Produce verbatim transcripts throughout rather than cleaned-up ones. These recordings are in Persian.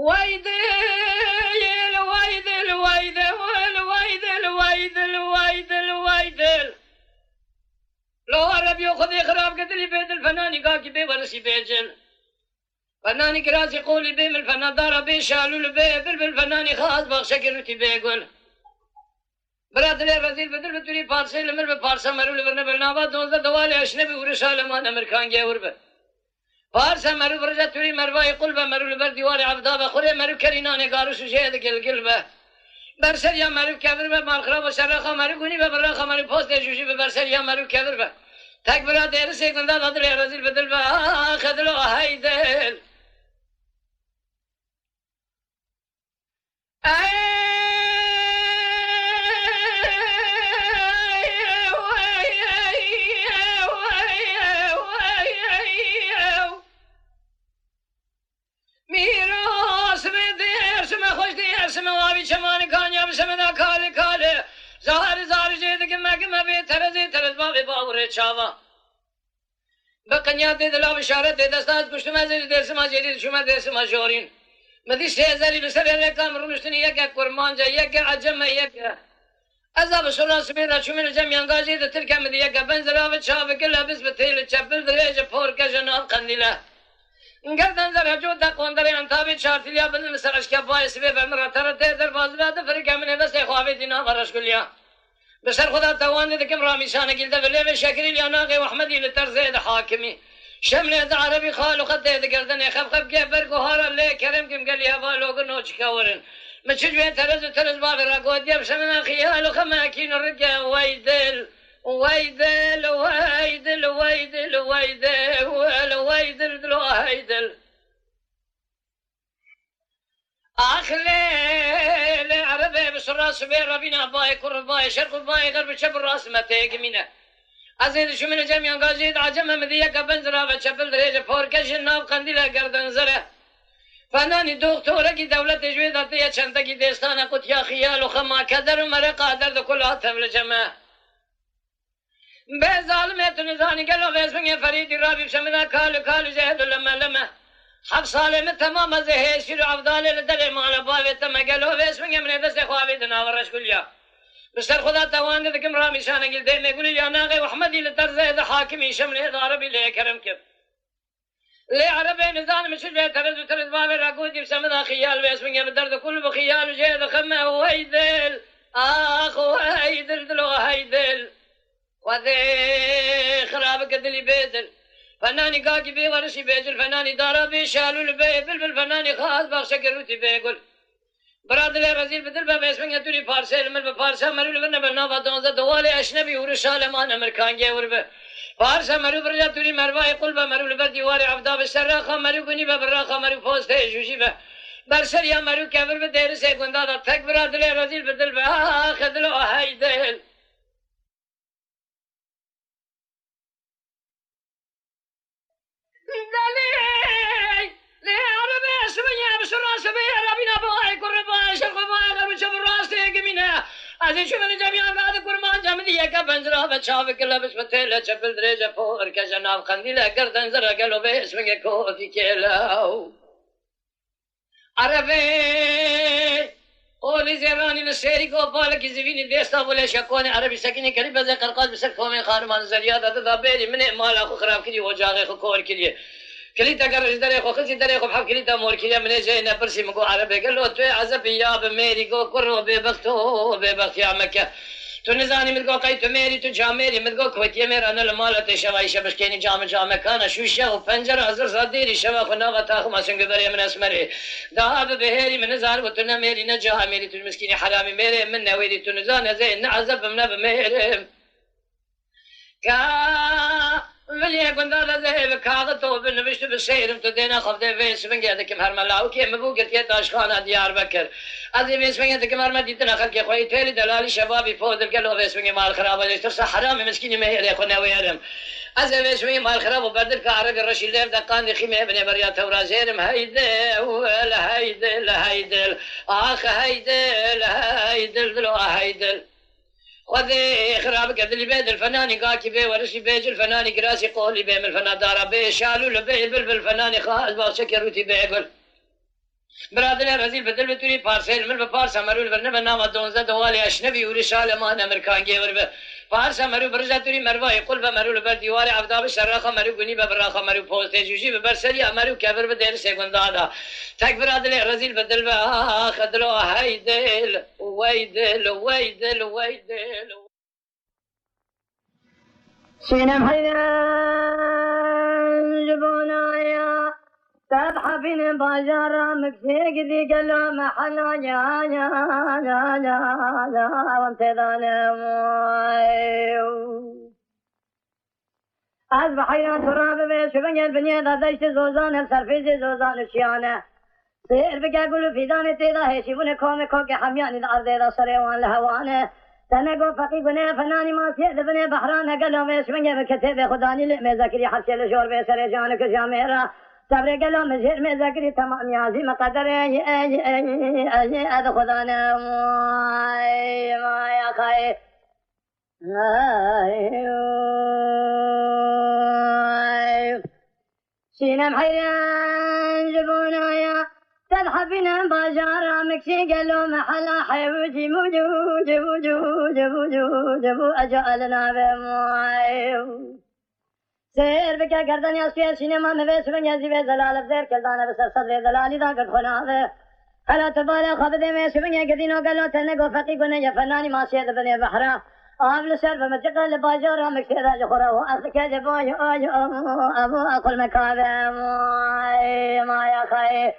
ويدل ويدل ويدل ويدل ويدل ويدل ويدل لو عرب ياخذ خراب قتلي بيت الفنان قاكي بي ورسي بيجل فناني كراسي قولي بي من الفنان دارا بي شالو لبي بالفناني خاص بخشكرتي بيقول براد لي رزيل بدل بتوري فارسي لمر بفارسا مرو لبرنا بالنابا دوزا دوالي اشنبي ورشالمان امريكان جاور به فارسا مرو برجا توري مرواي قلبه مرو لبر ديواري عبدابه خوري مرو كريناني قارو شوشيه دقل قلبه برسل يا مرو كبر به مالخراب وشرخا مرو قوني به برخا مرو پوست جوشي به برسل يا مرو كبر به تك برا دير سيكوندا بدل رزيل بدل به خدلو هيدل شماني كان يا بسمنا كالي كالي زهر زهر جيدك ما كما بي ترزي ترز بابي باوري شاوا بقنيا دي دلا بشارة دي دستاز كشت ما زي دير سما جديد شما دير سما جورين مدي سيزاري بسر الرقام رمشتني يكا كرمانجا يكا عجم يكا أذاب سلا سبيرا شمين الجم ينقاجي دي تلك مدي يكا بنزلا بتشاف كلها بس بتيل تشبل دريج فوركا جناب قنديلا گردن زر جو تا قندری انتابی چارتیلیا بندن سرش که باعث به بمر تر ته در بازداد فرق من بس خوابی دینا برش کلیا بسر خدا توان دکم رامیشان گلده ولی به شکری لیاناقی و احمدی لترزید حاکمی شمل د عربی خالو خد ده گردن خف خف که برگو هارا لی کرم کم گلی هوا لوگن نوچ کاورن مچجوی ترز ترز باغ را گودیم شمن خیال خماکین رجا ویدل ويدل ويدل ويدل ويدل ويدل دلو هيدل أخلي عربي بسراس بين ربنا باي كر باي شرق باي غرب شبر راس ما تيجمينه أزيد شو من جميع قاجيد عجم مدية كبنزرا بشبل دريج فوركش الناب قنديلا قردن زره فناني دكتورة کی دولت تجويد أطية چنتا کی دستانة قد يا خيال وخما كدر ومرقا درد كلها تبل جمع به ظالمت نزانی گلو واسمن فرید رابی شمنا کال کال جهد لما لما حب سالم تمام زهشیر افضل لدل مال باوت ما گلو واسمن من دست خوابی دناورش کلیا بسر خدا توان دکم رامی شان گل دے میں گلی یا ناغي احمدی لترزه حاکمی شمن عربی لے کرم کب لے عربی نزان مشل ترز ترز باب راگودی شمنا خیال واسمن بدرد كل بخيال جهد خما ويدل اخ ويدل دلو هيدل وذي خراب قدلي بيدل فناني قاقي بي ورشي بيجل فناني دارا بي شالو لبي بلبل فناني خاص باخشا قروتي بيقول براد لي رزيل بدل بابا اسمن يتولي فارسي لمن بفارسا مرو لبنا بالنافا دونزا دوالي اشنبي ورشال مان امريكان جاور به فارسا مرو برجا تولي مرواي قلبا مرو لبردي واري عبدا بالسراخا مرو قني ببراخا مرو فوسته جوشي به برسل يا مرو كبر بدير سيكوندا دا تك براد لي رزيل بدل به خدلو هيدل دلي لي عربي اسمي بسرعة سبيع ربنا باي قربان شرق باي غرب شب الراس تيجمينا عزيز شو من جميع بعد قرمان جمدية كبنزرا بتشافك لبس بتيلا شبل دريجة فور كجناب قنديلا قردن زرا قالوا باسمك كوفي كيلاو عربي قولي زيراني للسيري قوبالك زفيني ديستا ولا شكوني عربي سكيني كريم بزي قرقاز بسك فومي خارمان زريادة تدابيري من إعمال أخو خراب كلي وجاغي خو كور كلي كليتا قرش دري خو خزي دري خو بحب كليتا مور كلي من جينا برسي مقو عربي قال له توي عزب يا بميري قو كرو ببختو ببخت يا مكة تو نزاني مدقو قيتو ميري تو جاميري مدقو كويتي مير أنا لمالة شواي شبشكيني جام جام كان شوشة وفنجر أزر صديري شوا خناغة تاخو ما سنقبري من أسمري دهاب بهيري من نزار وتنا ميري نجاها ميري تو المسكيني حرامي ميري من نويري تو نزان زين نعزب من بميري كا ولي كنت هذا ذهب كاغتو بالنبشت بالسير تدينا خفدي في اسمنجا دكم هرملاو كي مبوكر كي تاشخانة ديار بكر هذه في اسمنجا دكم هرمديتنا خلقي خوي تيلي دلالي شبابي فوق القلو في اسمنجا مال خراب اللي ترسى حرامي مسكيني مهير يا خونا ويرم هذا في اسمنجا مال خراب وبدل كعرق الرشيد ليف دقان دي خيمة ابن بريات ورازيرم هيدل ولا هيدل هيدل اخ هيدل هيدل دلو هيدل وذي خراب قدلي بيد الفناني قاكي بي ورشي بيج الفناني قراسي قولي بي من الفنان دارا بي شالو لبي بلبل الفناني خاص باغ شكروتي بي قل برادر رزیل بدل به توری پارسل من به پارس مرول برنه به نام دونزده دوالی اشنبی وری شالمان امریکان گیور به پارس مرول برجا توری مروای قل به مرول بر دیوار عبداب شراخه مرول گنی به براخه مرول پوست جوجی به برسری مرول کبر به دیر سگندادا تک برادر رزیل بدل به خدلو های دل وی دل وی دل وی دل سینم حیدن جبونایا تضحبين بجرة مكسيك ذي قلو محلا يا يا يا يا يا وانت ظالم أصبح يا تراب بشبن البنية ذا دشت زوزان بسرفيز زوزان الشيانة سير بقى قلو في دانة تيضا هيشيبون كومي كوكي حمياني الأرض ذا صريوان لهوانه تنقو فقيق بني فناني ما سيئد بني بحرانه قلو بشبن بكتب خداني لئمي ذكري حسي لشور بسر جانك جاميرا صبر قلو مزهر من ذكري تمام يازي مقدر اي اي اي اي اد خدانا ما يا خاي سينم حيران جبونا يا تذهبين بجارة مكسي قلو محلا حيوجي موجو جبو جبو جبو جبو جبو أجعلنا بموايو سير بك گردن ياسير سينما مبس من يزي بزلال بزير كلدان بسر صدر دلالي دا قد خناوه هلا تبالا خبد ميس من يقدينو قلو تنقو فقي قنية فناني ما سيد بني بحرا آبل سر فمتقل لباجورا مكسيدا جخورا وأخذك جبو يو يو أبو أقل مكاذا ما يا خي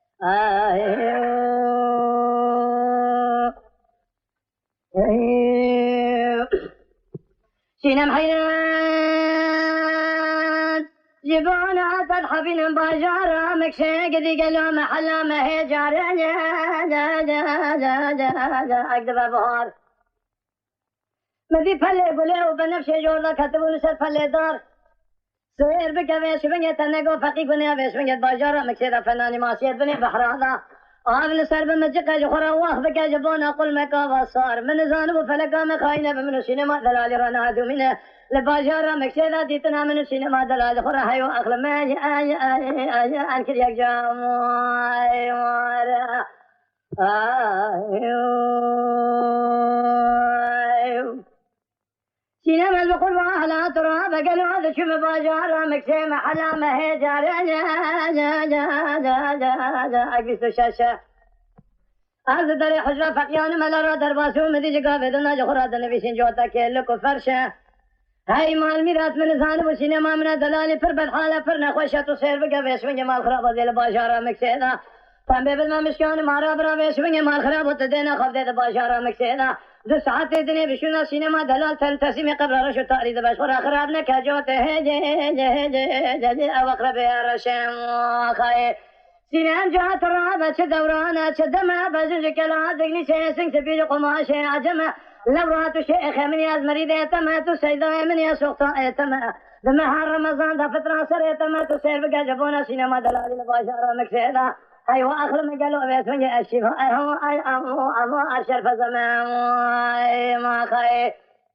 سينم حيران جبونا تضحبين باجارة مكشي قدي قلو محلا ما هي جارة جا جا جا جا جا جا أكدب بهار مذي فلي قولي وبنفشي جورنا كتبوا لسر فلي دار سير بك ويش بني تنقو فقي قني ويش بني باجارة مكشي دا فناني ماسيت بني بحرانا آبل سر بمجقة جخورا واخذك جبونا قل مكا وصار من زانب فلقا مخاينة بمن السينما دلالي رنادو منه لباجارة مكسيدة ديتنا من السينما دلالي خورا حيو أخلم آي آي آي آي أنكر يكجام آي وارا آي سينما البقول وأهلا تراب قالوا هذا شو باجارة مكسي محلا ما هي جارة جا جا جا جا جا جا أكبسوا الشاشة أرض داري حجرة فقيان ملارا درباسو مدي جقا بدنا جخورا دنبيشين جوتا كيلكو فرشة هاي مال ميرات من زانب وسينما من دلالي پر بالحالة پر نخوشة تصير بقى بيسمين جمال خرابة دي لباجارة مكسيدا فان بيبل مشكان مارا برا بيسمين جمال خرابة تدينا خف دي لباجارة مكسيدا دو ساعت دنیا بشونا سینما دلال تن تسیم قبل رشو تارید بشور خراب نکجوت هج هج هج هج او اقرب رشم خای سینم جات رابع چه دورانه چه دمه بزنج کلا دگنی چه سنگ سبیل قماش عجمه لورات شيخ مني از مريض تمات سيدا مني سوقتا تمات دمها رمضان ده فتره سر تمات سير بقى جبونا سينما دلال الباشره مكسيدا ايوه اخر ما قالوا بيت من الشفاء هو اي امو امو اشرف زمان ما خي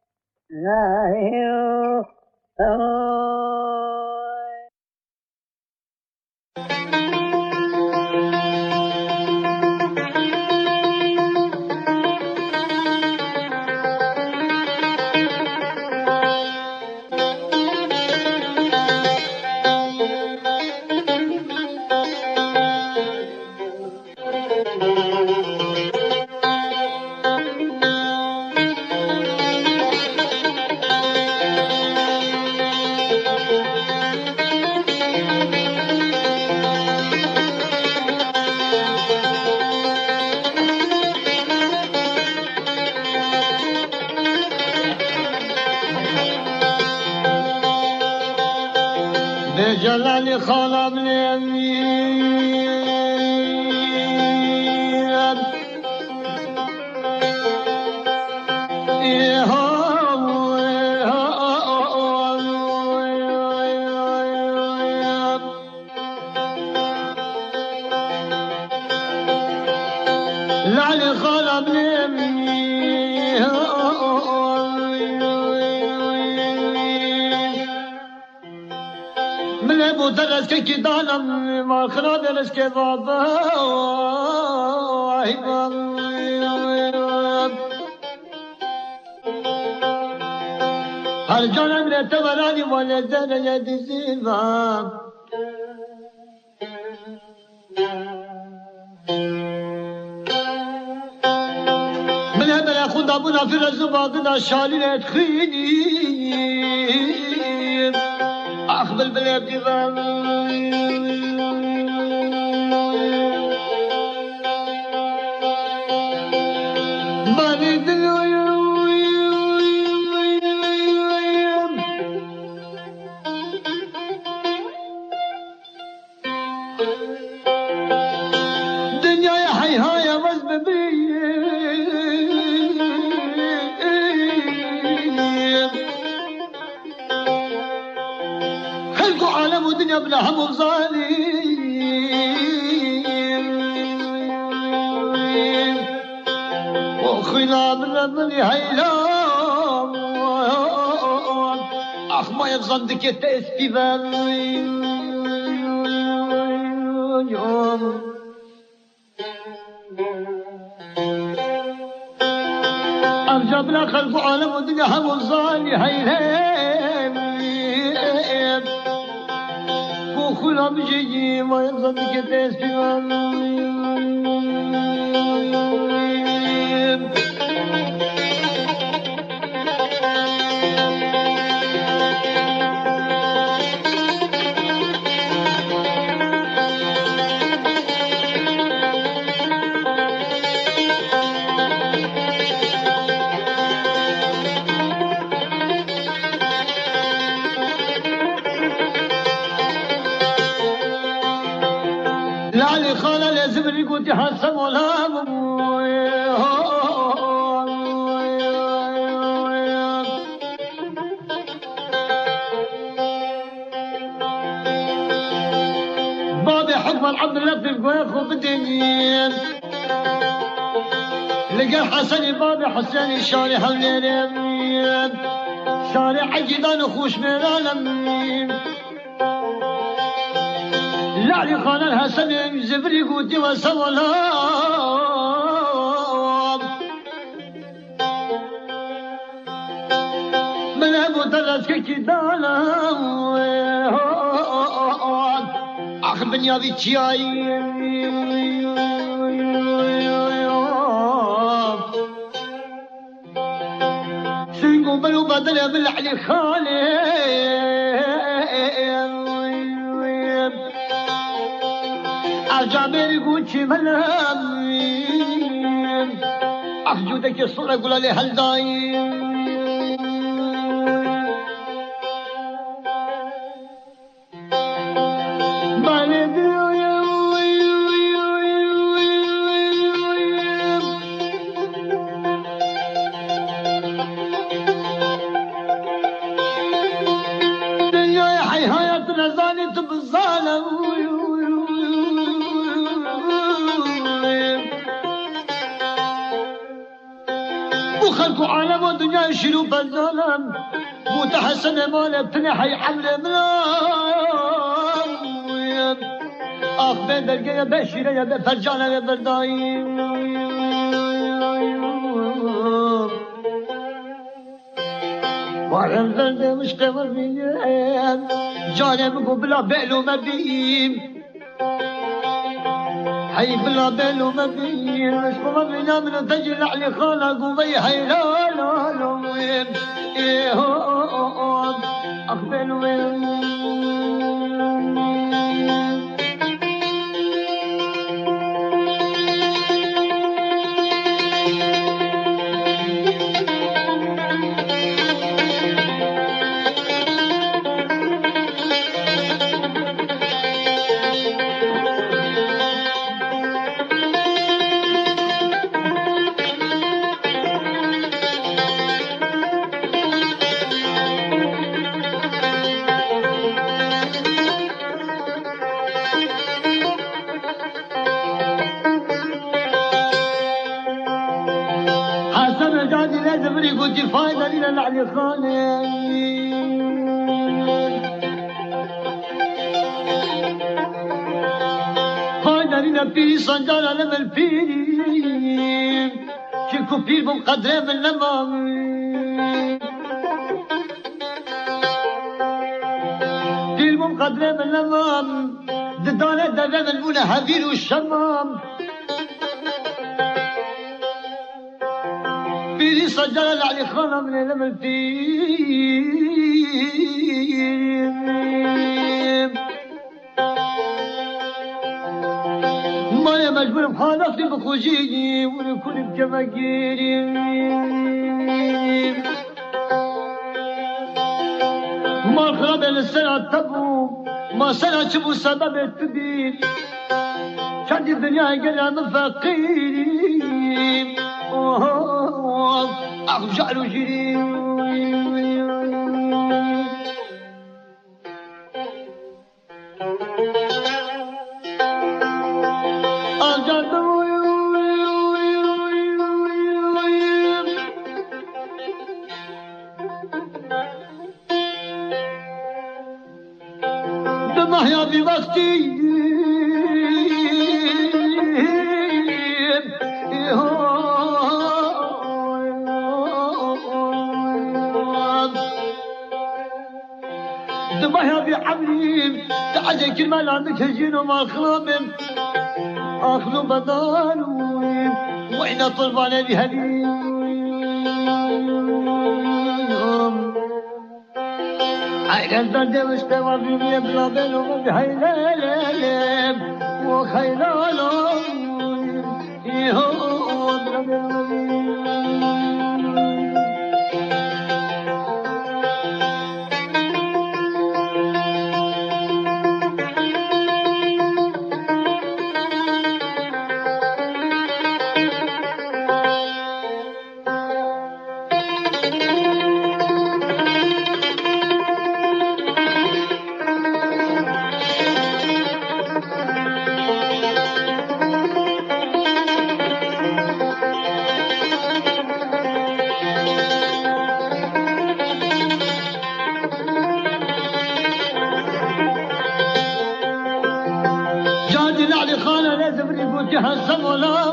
جلال خالم نمید لعل خالم نمید من ابو مدرس که کی دانم ما خرابرش که بابا ای بابا هر جانم رت ورانی ولدن یدیزیم بله بله خدا بنا فی رزو باقنا شالی ندخینیم اخ بالبلاد دیوان مانی دلویم دنیای حی های وز ببریم خلقوا عالم ودنيا بلا هم وظالم وخينا بلا بني هيلام اخ ما يغزندك يتأسفيفان ارجع بلا خلقوا عالم ودنيا هم وظالم هيلام وخلا بجي ما يغزن كتاس في لعلي خالة لازم ريقوتي حسب ولا بابي حكم الحمد لله في القويخ وبالدنيا لقى حسني بابي حسني شاري حولي شاري حجدان وخوش من العالمين لعلي خان الحسن زبري قوتي وسولام من ابو ثلاث كي دانا اخ بنيا في تشاي سنقو بلو بدل بالعلي خالي جابر قوتي ملام أخجودك الصورة قول لي هل دايم دنيا يا حي حياتنا زانت بالظالم وخلقوا عالم ودنيا يشيلوا بالظلم متحسن مالا بتنحي حمل ملام اخ بين درقية بشيرة يا بفرجانة يا بردايم وعلم ذلك مش قمر بيام جانب بلا بقلو مبيم حي بلا بلو ما بين مش ما بينا من تجي علي خالق وبي حي لا لا لا وين ايه هو اقبل وين زبري قلت فايدة لنا العلي خالي ببینه پیری سنجار علم الپیری که کو پیر بم قدره من نمام پیر بم قدره من نمام ددانه دره من بونه حویر و شمام پیری سنجار علي خانه من علم الپیری ما مجبور بحالفتي بخوجيني ونكون بجماجيري ما الخراب للسنة تبو ما سنة شبو سبب التبير شعدي الدنيا قلها من فقيري أخو جعلو جيري يا في وقتي دمها في حبلي تعجل كلمة لعندك هجين وما خلابم أخلو بدانو وإنا طلبانا بهليم عيقا تدوش توابي بلا بلو بحيلالم وخيلالم يهو بلا بلو جهزم ولا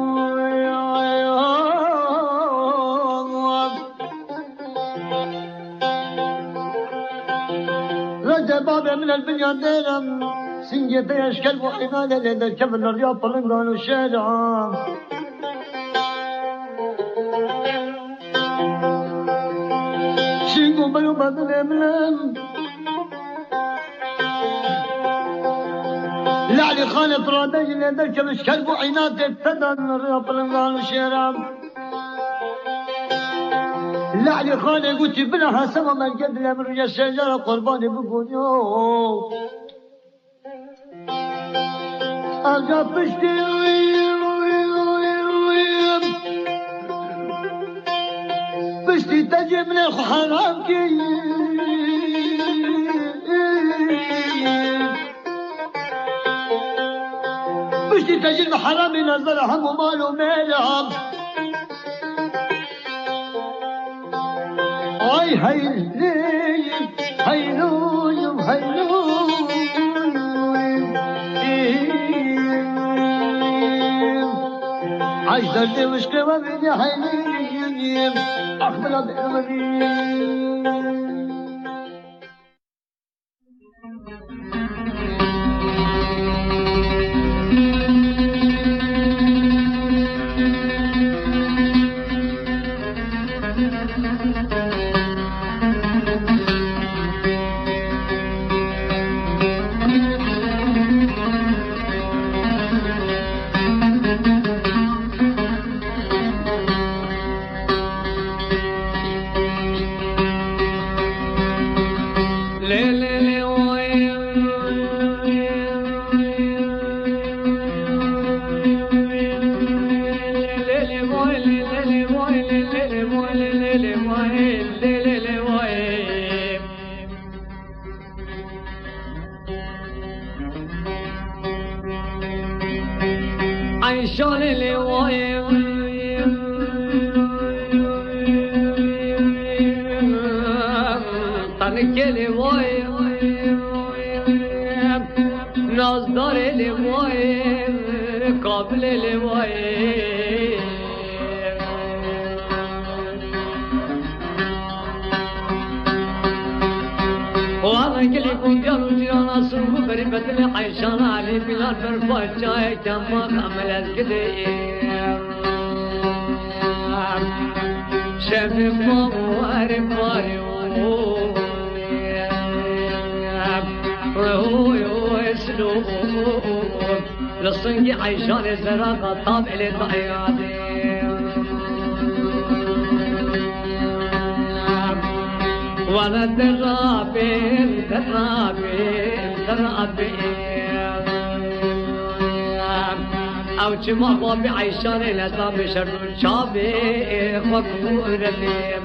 رجع بابا من البنيان دينم سنجة يشكل وحينان لين الكبل الرياض طلنقان والشارع شيقوا بيو بدل املم لعلي خالد رادج اللي دك مش كلب عينات ابتدى الرياض الانغان والشيرام لعلي خالد قلت بنها سما من قبل من رجال الشجرة قرباني بقول يو ارجع بشتي بشتي تجي من الحرام كي بشتي تجي الحرام نظرهم وماله مالهم اي هيلي هيلوي هيلوي عايش دردي وشكي وبيني هيلي اخبر بإرمني نازدار لوای ليلي واي وانا كل يكون قالوا جيرانا سوق بريبة الحيشان علي بلاد برفاش جاي كما خملت كده شاف بابو عارف باري ويسلوب للصنقي عيشان الزراقة طابع للضحياتي وانا درابين درابين درابين او جمع بابي عيشان الاسلام بشرط شابي خطو ربيم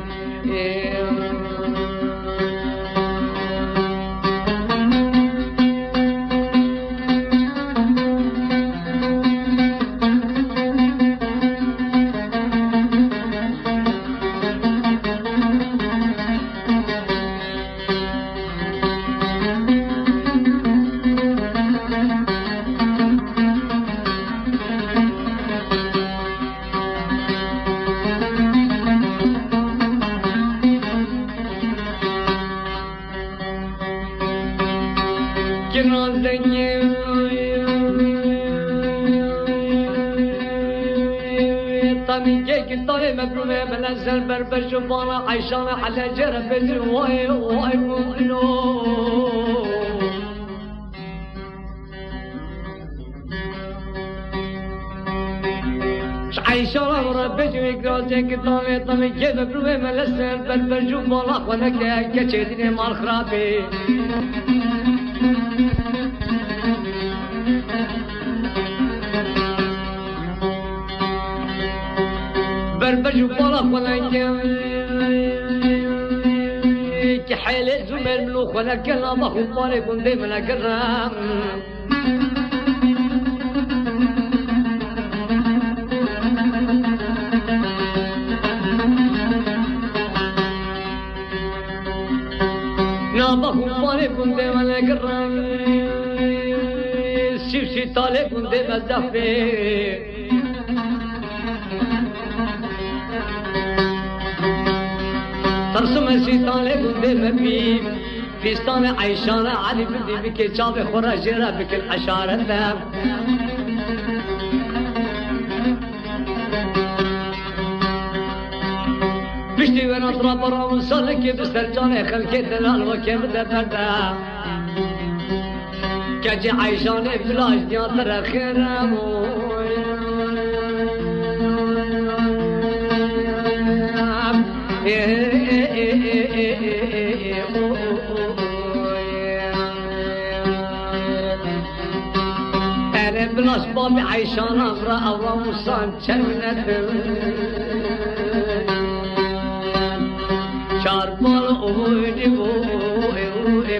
بنزل بربش وبانا عيشان على جرب الواي واي مؤنو عيشان بربش ويقراتك طامي طامي جيب بروي بنزل بربش وبانا وانا كتشيدني مع الخرابي بربج وبالا ولا كحيل زمر ملوخ ولا كلام اخو بالي كون ديما كرام نام اخو بالي كون ديما كرام سيفسي طالي كون ديما دفي ترسم الشيطان لقد مبي فيستان عيشان علي بدي بك شافي خرا جرا بك الحشارة ذاب بشتي وانا اطرا برا وصلك بسترجاني خلكي دلال وكيف دبردا كجي عيشان بلاش ديان ترى خيرامو أنا بالأسباب عيشان أمرأة ومصان شرمنة شاربال أمودي بوئي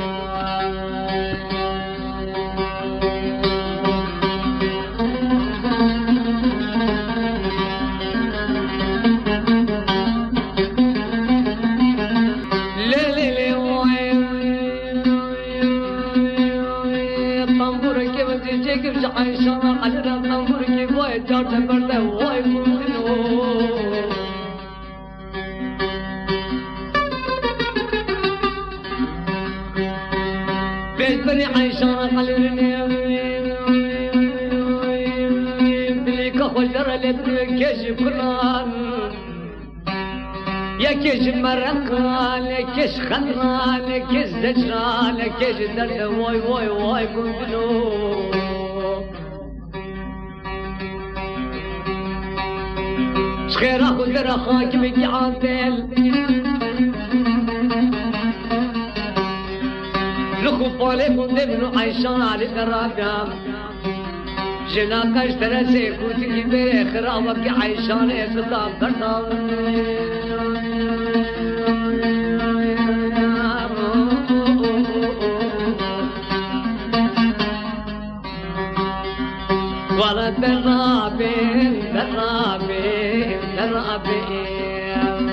عيشان على الأمر كي واي جات برده واي ممكنو بيت بني عيشان على بليك خجر لبني كيش بلان يا كيش مرقان يا كيش خضران يا كيش زجران يا كيش درد واي واي واي ممكنو خير اخو غير اخاك بك عادل لخو بالي من عيشان على الرابع جناك اشترى سيكون تجيب خرابك عيشان اصدام كردام ولا درابين درابين درابين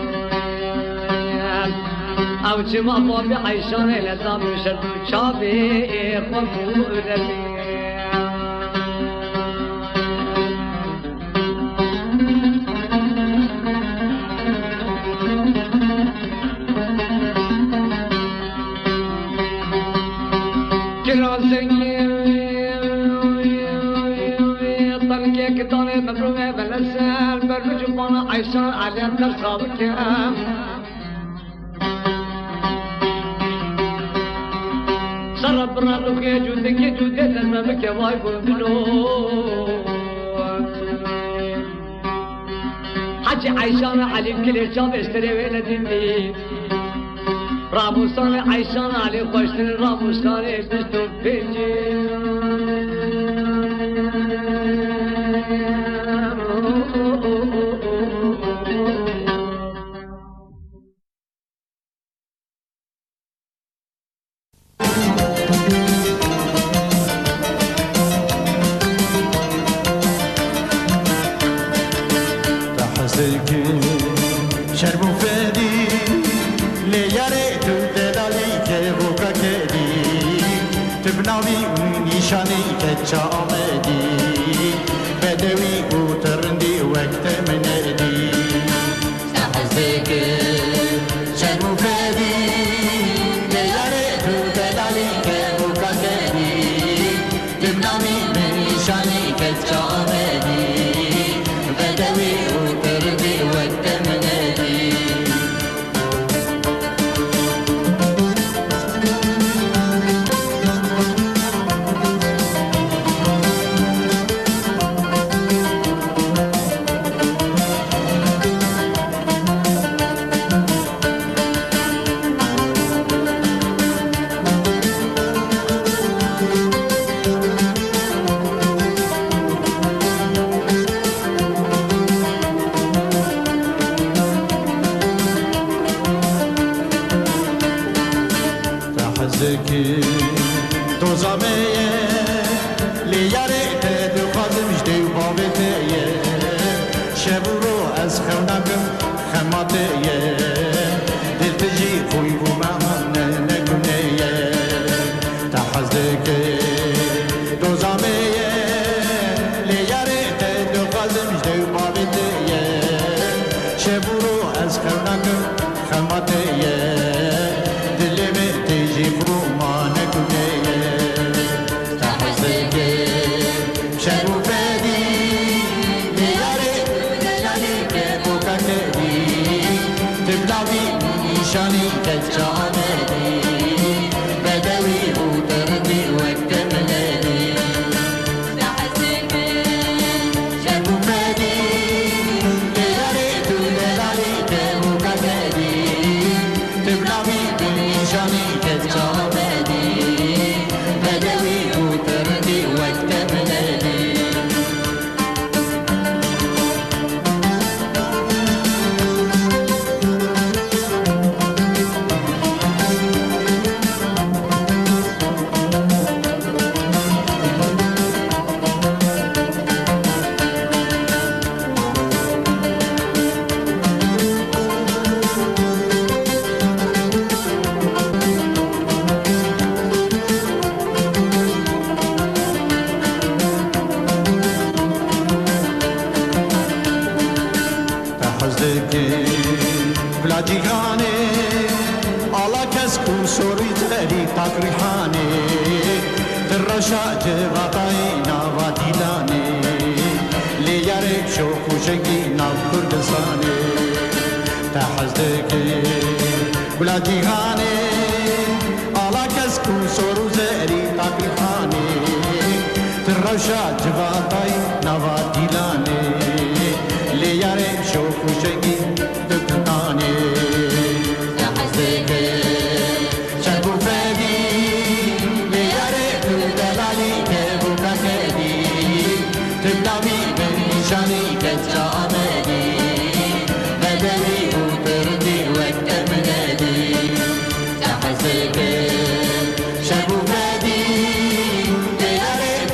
او جمع بابي عيشان لذاب شرط شابي خفو ربي که کتانه مبرومه بلسل بر جبان عیسان علیان در صابر کم سر برانو که جوده که جوده لنمه که وای بودنو حج عیسان علی کلی شاب استریوه ندیدی راموستان عیسان علی خوشتن راموستان بستو پیجی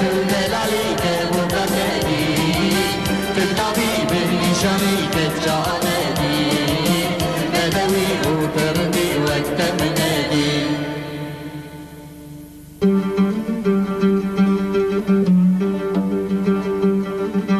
Johnny, get Johnny.